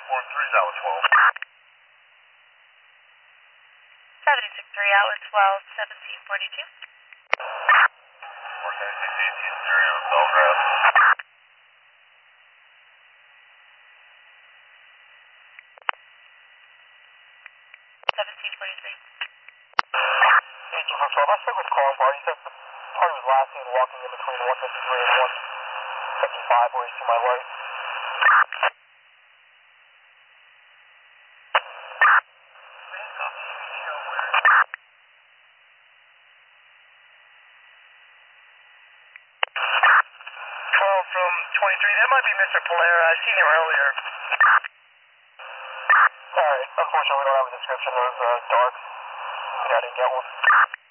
4-3's hour 12. 76-3, hour 12, 1742. 476-18-0, Belgrade. 1743. 18 I spoke with Carl Bar. He said the party was last seen walking in between 153 and 175 where he's to my right. From 23, that might be Mr. Polera. I seen him earlier. Alright, unfortunately we don't have a description. It was dark. I didn't get one.